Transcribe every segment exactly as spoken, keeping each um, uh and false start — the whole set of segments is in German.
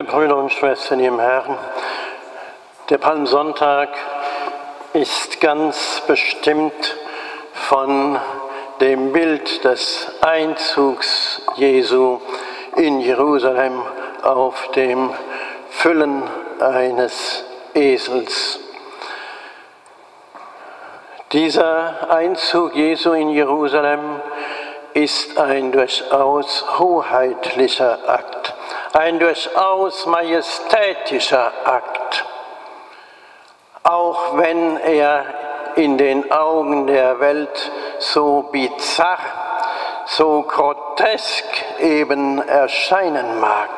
Brüder und Schwestern im Herrn, der Palmsonntag ist ganz bestimmt von dem Bild des Einzugs Jesu in Jerusalem auf dem Füllen eines Esels. Dieser Einzug Jesu in Jerusalem ist ein durchaus hoheitlicher Akt, ein durchaus majestätischer Akt, auch wenn er in den Augen der Welt so bizarr, so grotesk eben erscheinen mag.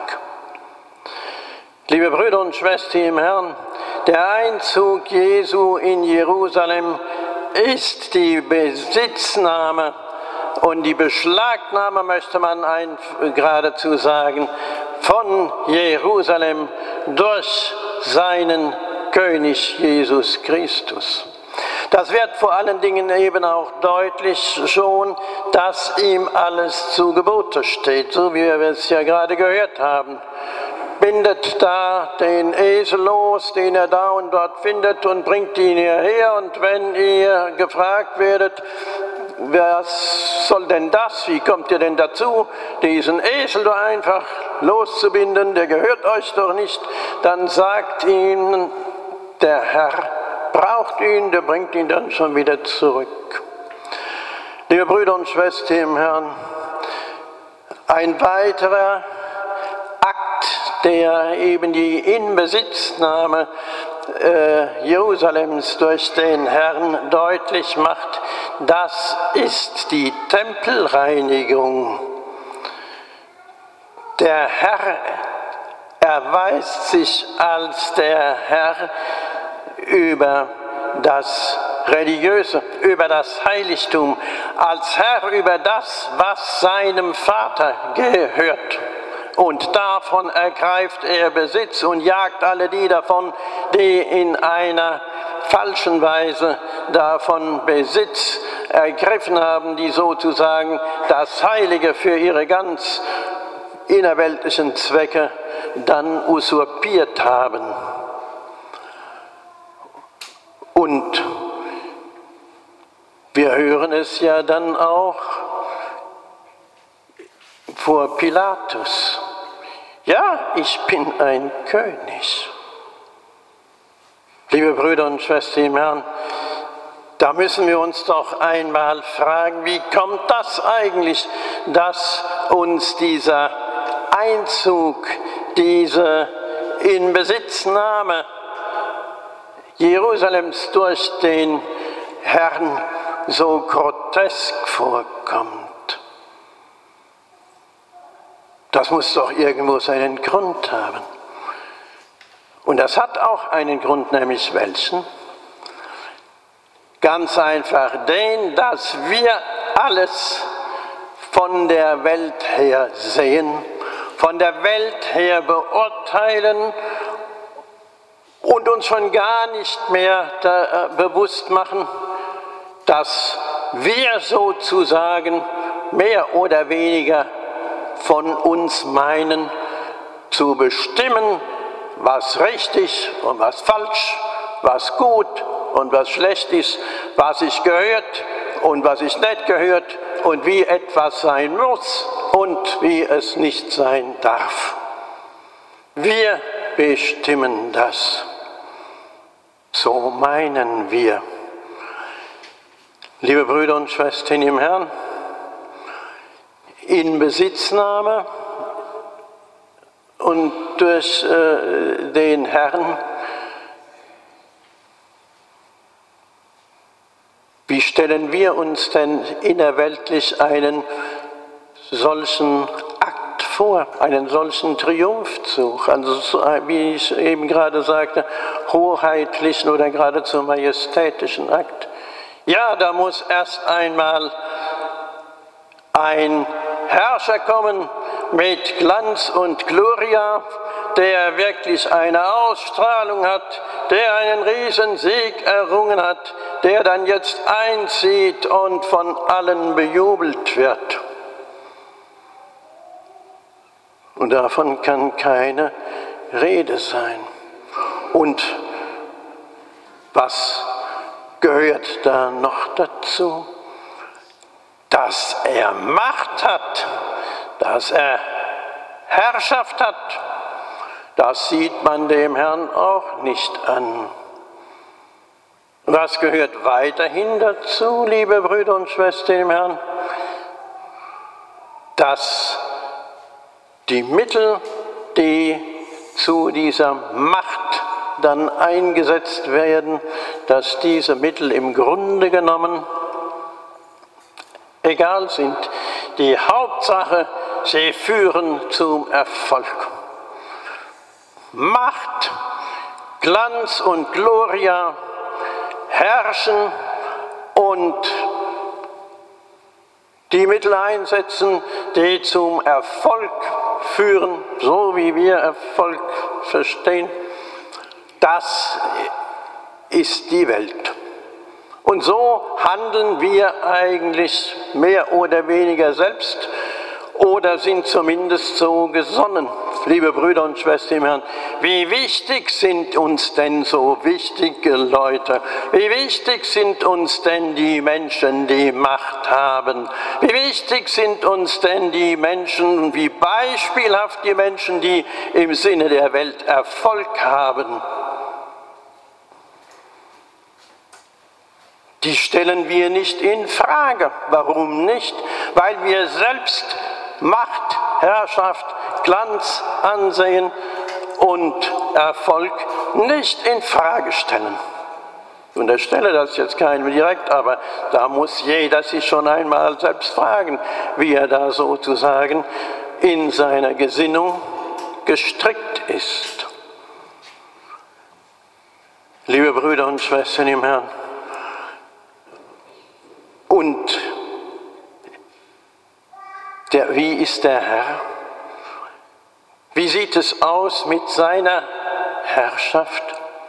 Liebe Brüder und Schwestern im Herrn, der Einzug Jesu in Jerusalem ist die Besitznahme und die Beschlagnahme, möchte man ein, geradezu sagen, von Jerusalem durch seinen König Jesus Christus. Das wird vor allen Dingen eben auch deutlich schon, dass ihm alles zu Gebote steht, so wie wir es ja gerade gehört haben. Bindet da den Esel los, den er da und dort findet, und bringt ihn hierher. Und wenn ihr gefragt werdet, was soll denn das, wie kommt ihr denn dazu, diesen Esel doch einfach loszubinden, der gehört euch doch nicht, dann sagt ihnen, der Herr braucht ihn, der bringt ihn dann schon wieder zurück. Liebe Brüder und Schwestern im Herrn, ein weiterer Akt, der eben die Inbesitznahme äh, Jerusalems durch den Herrn deutlich macht, das ist die Tempelreinigung. Der Herr erweist sich als der Herr über das Religiöse, über das Heiligtum, als Herr über das, was seinem Vater gehört. Und davon ergreift er Besitz und jagt alle die davon, die in einer falschen Weise davon Besitz ergriffen haben, die sozusagen das Heilige für ihre ganz innerweltlichen Zwecke dann usurpiert haben. Und wir hören es ja dann auch vor Pilatus. Ja, ich bin ein König. Liebe Brüder und Schwestern im Herrn, da müssen wir uns doch einmal fragen, wie kommt das eigentlich, dass uns dieser Einzug, diese Inbesitznahme Jerusalems durch den Herrn so grotesk vorkommt? Das muss doch irgendwo seinen Grund haben. Und das hat auch einen Grund, nämlich welchen? Ganz einfach den, dass wir alles von der Welt her sehen, von der Welt her beurteilen und uns schon gar nicht mehr da, äh, bewusst machen, dass wir sozusagen mehr oder weniger von uns meinen, zu bestimmen, was richtig und was falsch, was gut und was schlecht ist, was sich gehört und was sich nicht gehört und wie etwas sein muss und wie es nicht sein darf. Wir bestimmen das. So meinen wir. Liebe Brüder und Schwestern im Herrn, Inbesitznahme und durch äh, den Herrn, wie stellen wir uns denn innerweltlich einen solchen Akt vor, einen solchen Triumphzug, also wie ich eben gerade sagte, hoheitlichen oder geradezu majestätischen Akt? Ja, da muss erst einmal ein Herrscher kommen mit Glanz und Gloria, der wirklich eine Ausstrahlung hat, der einen Riesensieg errungen hat, der dann jetzt einzieht und von allen bejubelt wird. Und davon kann keine Rede sein. Und was gehört da noch dazu? Dass er Macht hat, dass er Herrschaft hat, das sieht man dem Herrn auch nicht an. Was gehört weiterhin dazu, liebe Brüder und Schwestern im Herrn? Dass die Mittel, die zu dieser Macht dann eingesetzt werden, dass diese Mittel im Grunde genommen egal sind. Die Hauptsache, sie führen zum Erfolg. Macht, Glanz und Gloria, herrschen und die Mittel einsetzen, die zum Erfolg führen, so wie wir Erfolg verstehen, das ist die Welt. Und so handeln wir eigentlich mehr oder weniger selbst oder sind zumindest so gesonnen. Liebe Brüder und Schwestern im Herrn, wie wichtig sind uns denn so wichtige Leute? Wie wichtig sind uns denn die Menschen, die Macht haben? Wie wichtig sind uns denn die Menschen, wie beispielhaft die Menschen, die im Sinne der Welt Erfolg haben? Die stellen wir nicht in Frage. Warum nicht? Weil wir selbst Macht, Herrschaft, Glanz, Ansehen und Erfolg nicht in Frage stellen. Ich unterstelle das jetzt keinem direkt, aber da muss jeder sich schon einmal selbst fragen, wie er da sozusagen in seiner Gesinnung gestrickt ist. Liebe Brüder und Schwestern im Herrn, und der, wie ist der Herr? Wie sieht es aus mit seiner Herrschaft?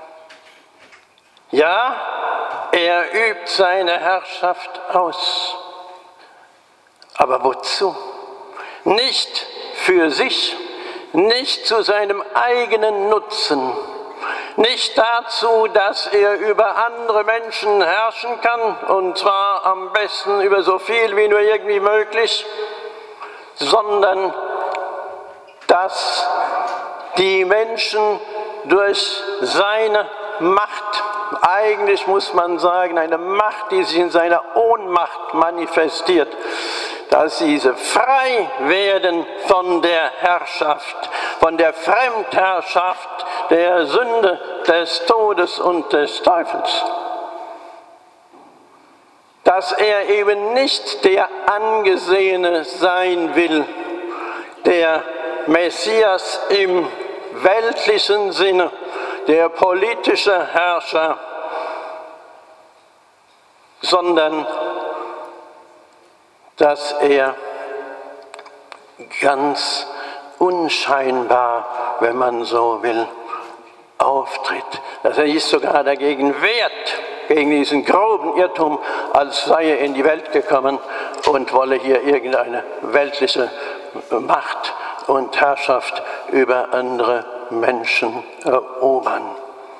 Ja, er übt seine Herrschaft aus. Aber wozu? Nicht für sich, nicht zu seinem eigenen Nutzen. Nicht dazu, dass er über andere Menschen herrschen kann, und zwar am besten über so viel wie nur irgendwie möglich, sondern dass die Menschen durch seine Macht, eigentlich muss man sagen, eine Macht, die sich in seiner Ohnmacht manifestiert, dass diese frei werden von der Herrschaft, von der Fremdherrschaft, der Sünde, des Todes und des Teufels. Dass er eben nicht der Angesehene sein will, der Messias im weltlichen Sinne, der politische Herrscher, sondern dass er ganz unscheinbar, wenn man so will, auftritt. Dass er sich sogar dagegen wehrt, gegen diesen groben Irrtum, als sei er in die Welt gekommen und wolle hier irgendeine weltliche Macht und Herrschaft über andere Menschen erobern.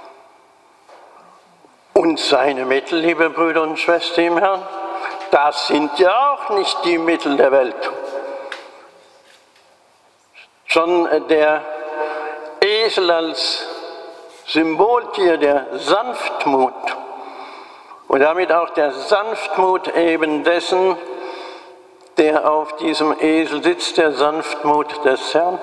Und seine Mittel, liebe Brüder und Schwestern im Herrn, das sind ja auch nicht die Mittel der Welt. Schon der Esel als Symboltier der Sanftmut und damit auch der Sanftmut eben dessen, der auf diesem Esel sitzt, der Sanftmut des Herrn.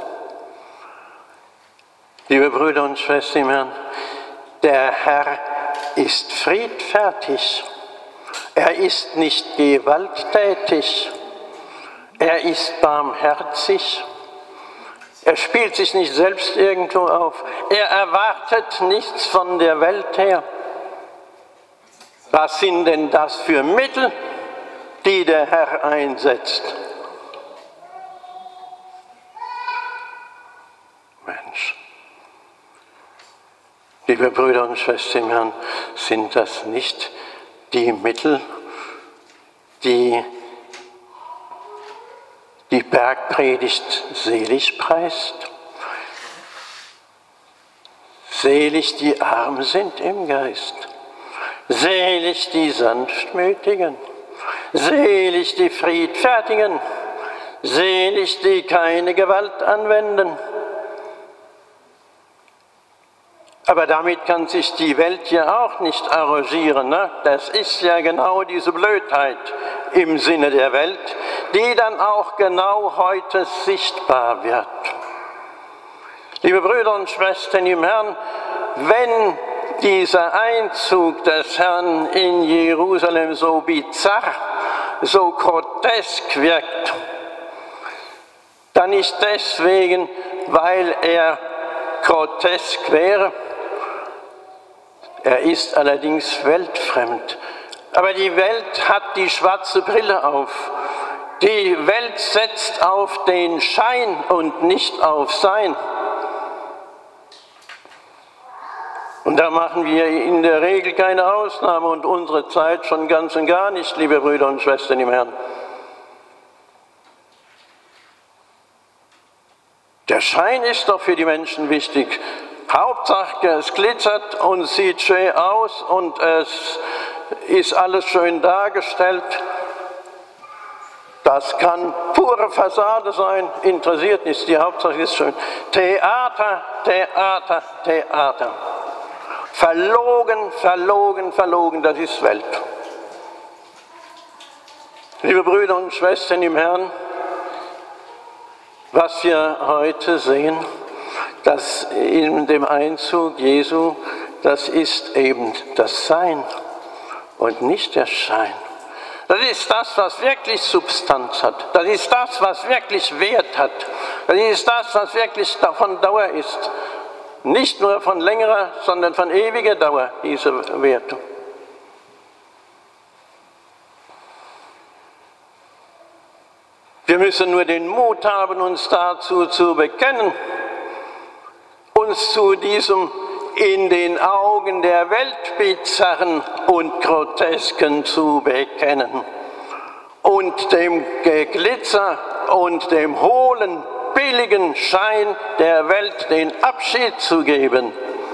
Liebe Brüder und Schwestern im Herrn, der Herr ist friedfertig, er ist nicht gewalttätig, er ist barmherzig. Er spielt sich nicht selbst irgendwo auf. Er erwartet nichts von der Welt her. Was sind denn das für Mittel, die der Herr einsetzt? Mensch. Liebe Brüder und Schwestern im Herrn, sind das nicht die Mittel, die die Bergpredigt selig preist? Selig die Armen sind im Geist, selig die Sanftmütigen, selig die Friedfertigen, selig die keine Gewalt anwenden. Aber damit kann sich die Welt ja auch nicht arrangieren. Ne? Das ist ja genau diese Blödheit im Sinne der Welt, die dann auch genau heute sichtbar wird. Liebe Brüder und Schwestern im Herrn, wenn dieser Einzug des Herrn in Jerusalem so bizarr, so grotesk wirkt, dann nicht deswegen, weil er grotesk wäre. Er ist allerdings weltfremd. Aber die Welt hat die schwarze Brille auf. Die Welt setzt auf den Schein und nicht auf Sein. Und da machen wir in der Regel keine Ausnahme und unsere Zeit schon ganz und gar nicht, liebe Brüder und Schwestern im Herrn. Der Schein ist doch für die Menschen wichtig. Hauptsache, es glitzert und sieht schön aus und es ist alles schön dargestellt. Das kann pure Fassade sein, interessiert nichts, die Hauptsache ist schön. Theater, Theater, Theater. Verlogen, verlogen, verlogen, das ist Welt. Liebe Brüder und Schwestern im Herrn, was wir heute sehen, das in dem Einzug Jesu, das ist eben das Sein und nicht der Schein. Das ist das, was wirklich Substanz hat. Das ist das, was wirklich Wert hat. Das ist das, was wirklich von Dauer ist. Nicht nur von längerer, sondern von ewiger Dauer, diese Werte. Wir müssen nur den Mut haben, uns dazu zu bekennen, uns zu diesem in den Augen der Welt bizarren und grotesken zu bekennen und dem Glitzer und dem hohlen, billigen Schein der Welt den Abschied zu geben.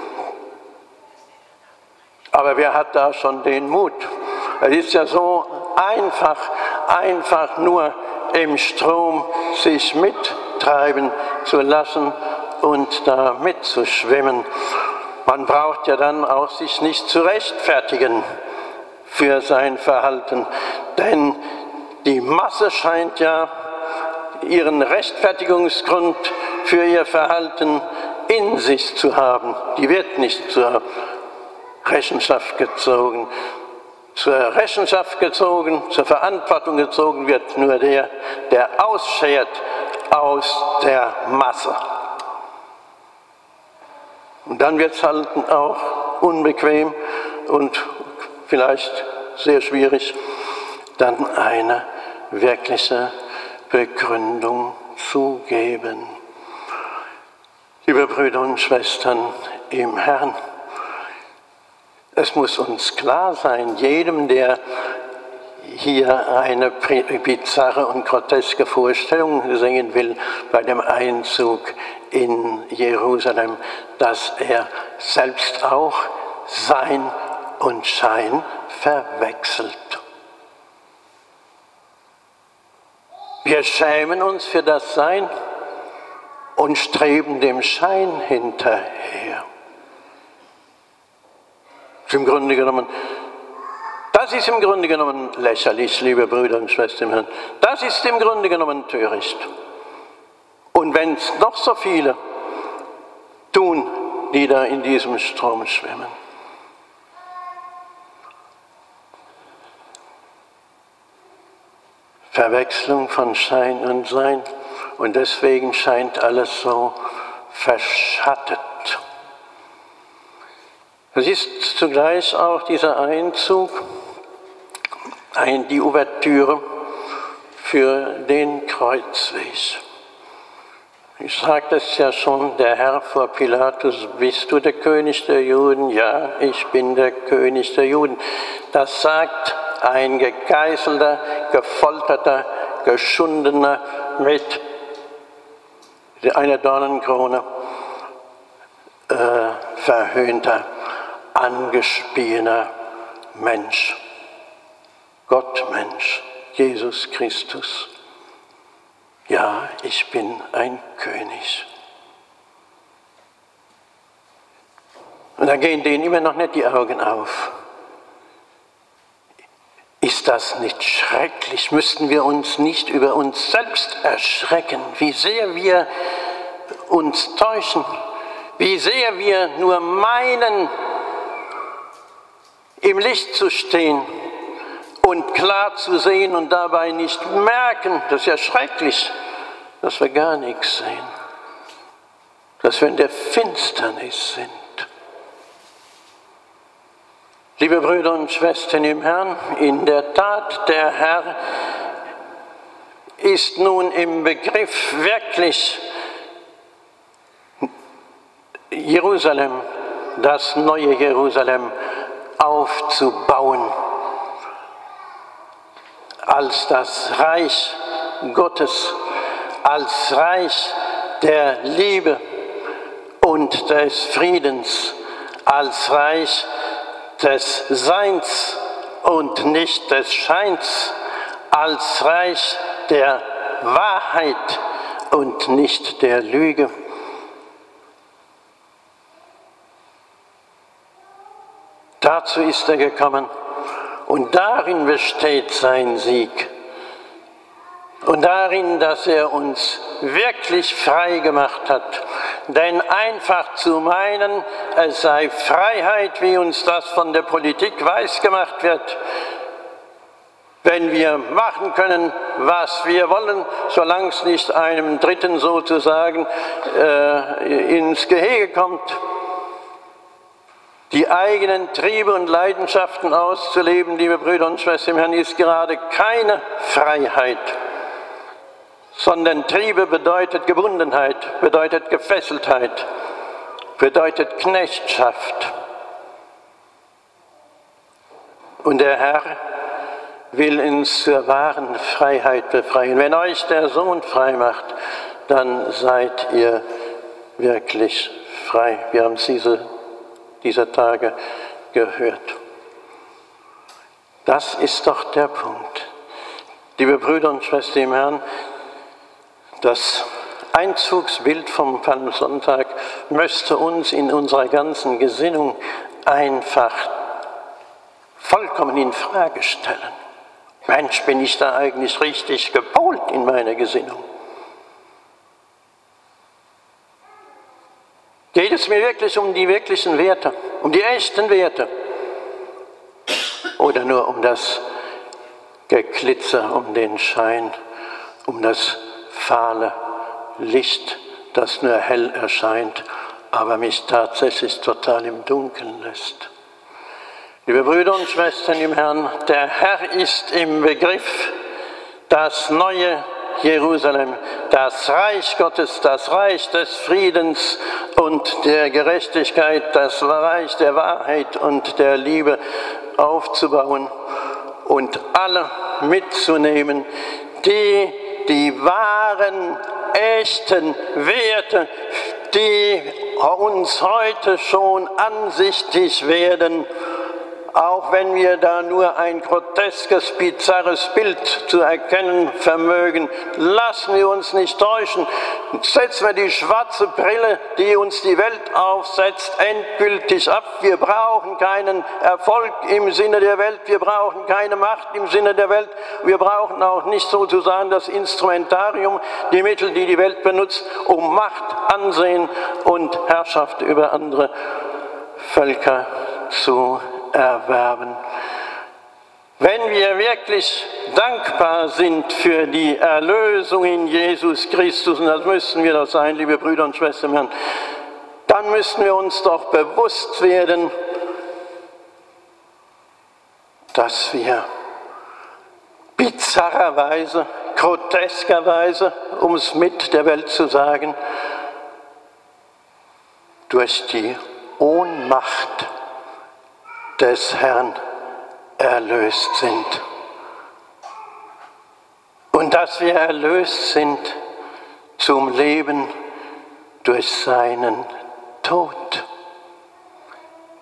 Aber wer hat da schon den Mut? Es ist ja so einfach, einfach nur im Strom sich mittreiben zu lassen und da mitzuschwimmen. Man braucht ja dann auch sich nicht zu rechtfertigen für sein Verhalten, denn die Masse scheint ja ihren Rechtfertigungsgrund für ihr Verhalten in sich zu haben. Die wird nicht zur Rechenschaft gezogen. Zur Rechenschaft gezogen, zur Verantwortung gezogen wird nur der, der ausschert aus der Masse. Und dann wird es halt auch unbequem und vielleicht sehr schwierig, dann eine wirkliche Begründung zu geben. Liebe Brüder und Schwestern im Herrn, es muss uns klar sein, jedem, der hier eine bizarre und groteske Vorstellung sehen will bei dem Einzug in Jerusalem, dass er selbst auch Sein und Schein verwechselt. Wir schämen uns für das Sein und streben dem Schein hinterher. Im Grunde genommen, das ist im Grunde genommen lächerlich, liebe Brüder und Schwestern im Herrn. Das ist im Grunde genommen töricht. Und wenn es noch so viele tun, die da in diesem Strom schwimmen. Verwechslung von Schein und Sein. Und deswegen scheint alles so verschattet. Es ist zugleich auch dieser Einzug, die Ouvertüre für den Kreuzweg. Ich sagte es ja schon, der Herr vor Pilatus, bist du der König der Juden? Ja, ich bin der König der Juden. Das sagt ein gegeißelter, gefolterter, geschundener mit einer Dornenkrone äh, verhöhnter, angespiener Mensch. Gott Mensch, Jesus Christus. Ja, ich bin ein König. Und da gehen denen immer noch nicht die Augen auf. Ist das nicht schrecklich? Müssten wir uns nicht über uns selbst erschrecken, wie sehr wir uns täuschen, wie sehr wir nur meinen, im Licht zu stehen und klar zu sehen und dabei nicht merken, das ist ja schrecklich, dass wir gar nichts sehen, dass wir in der Finsternis sind. Liebe Brüder und Schwestern im Herrn, in der Tat, der Herr ist nun im Begriff, wirklich Jerusalem, das neue Jerusalem, aufzubauen, als das Reich Gottes, als Reich der Liebe und des Friedens, als Reich des Seins und nicht des Scheins, als Reich der Wahrheit und nicht der Lüge. Dazu ist er gekommen und darin besteht sein Sieg. Und darin, dass er uns wirklich frei gemacht hat. Denn einfach zu meinen, es sei Freiheit, wie uns das von der Politik weisgemacht wird, wenn wir machen können, was wir wollen, solange es nicht einem Dritten sozusagen äh, ins Gehege kommt, die eigenen Triebe und Leidenschaften auszuleben, liebe Brüder und Schwestern im Herrn, ist gerade keine Freiheit. Sondern Triebe bedeutet Gebundenheit, bedeutet Gefesseltheit, bedeutet Knechtschaft. Und der Herr will uns zur wahren Freiheit befreien. Wenn euch der Sohn frei macht, dann seid ihr wirklich frei. Wir haben es diese, dieser Tage gehört. Das ist doch der Punkt. Liebe Brüder und Schwestern im Herrn, das Einzugsbild vom Palmsonntag müsste uns in unserer ganzen Gesinnung einfach vollkommen in Frage stellen. Mensch, bin ich da eigentlich richtig gepolt in meiner Gesinnung? Geht es mir wirklich um die wirklichen Werte, um die echten Werte? Oder nur um das Geglitzer, um den Schein, um das fahle Licht, das nur hell erscheint, aber mich tatsächlich total im Dunkeln lässt. Liebe Brüder und Schwestern im Herrn, der Herr ist im Begriff, das neue Jerusalem, das Reich Gottes, das Reich des Friedens und der Gerechtigkeit, das Reich der Wahrheit und der Liebe aufzubauen und alle mitzunehmen, die die wahren, echten Werte, die uns heute schon ansichtig werden, auch wenn wir da nur ein groteskes, bizarres Bild zu erkennen vermögen, lassen wir uns nicht täuschen. Setzen wir die schwarze Brille, die uns die Welt aufsetzt, endgültig ab. Wir brauchen keinen Erfolg im Sinne der Welt, wir brauchen keine Macht im Sinne der Welt, wir brauchen auch nicht sozusagen das Instrumentarium, die Mittel, die die Welt benutzt, um Macht, Ansehen und Herrschaft über andere Völker zu erwerben. Wenn wir wirklich dankbar sind für die Erlösung in Jesus Christus, und das müssen wir doch sein, liebe Brüder und Schwestern im Herrn, dann müssen wir uns doch bewusst werden, dass wir bizarrerweise, groteskerweise, um es mit der Welt zu sagen, durch die Ohnmacht des Herrn erlöst sind. Und dass wir erlöst sind zum Leben durch seinen Tod.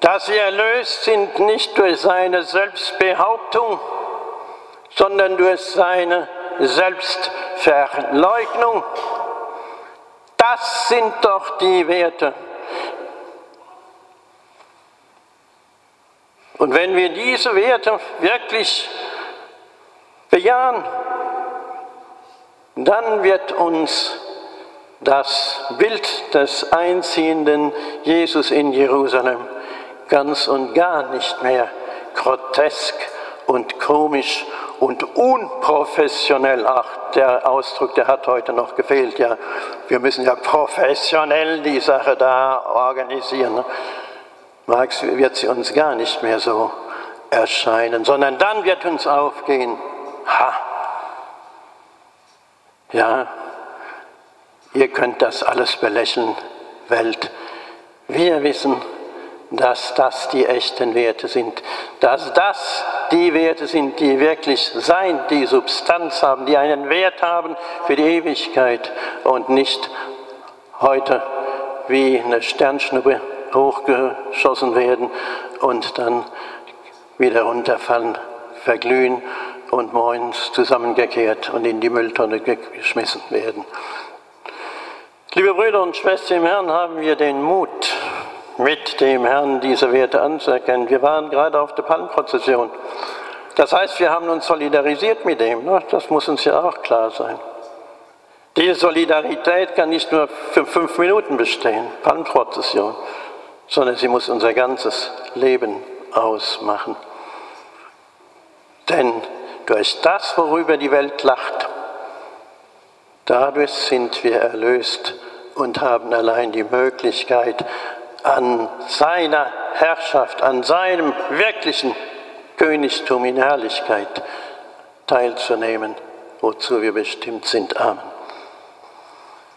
dass wir erlöst sind nicht durch seine Selbstbehauptung, sondern durch seine Selbstverleugnung. Das sind doch die Werte. Und wenn wir diese Werte wirklich bejahen, dann wird uns das Bild des einziehenden Jesus in Jerusalem ganz und gar nicht mehr grotesk und komisch und unprofessionell. Ach, der Ausdruck, der hat heute noch gefehlt. Ja, wir müssen ja professionell die Sache da organisieren. Marx wird sie uns gar nicht mehr so erscheinen, sondern dann wird uns aufgehen, ha, ja, ihr könnt das alles belächeln, Welt. Wir wissen, dass das die echten Werte sind, dass das die Werte sind, die wirklich Sein, die Substanz haben, die einen Wert haben für die Ewigkeit und nicht heute wie eine Sternschnuppe hochgeschossen werden und dann wieder runterfallen, verglühen und morgens zusammengekehrt und in die Mülltonne geschmissen werden. Liebe Brüder und Schwestern im Herrn, haben wir den Mut, mit dem Herrn diese Werte anzuerkennen. Wir waren gerade auf der Palmprozession. Das heißt, wir haben uns solidarisiert mit ihm. Das muss uns ja auch klar sein. Diese Solidarität kann nicht nur für fünf Minuten bestehen, Palmprozession, sondern sie muss unser ganzes Leben ausmachen. Denn durch das, worüber die Welt lacht, dadurch sind wir erlöst und haben allein die Möglichkeit, an seiner Herrschaft, an seinem wirklichen Königtum in Herrlichkeit teilzunehmen, wozu wir bestimmt sind. Amen.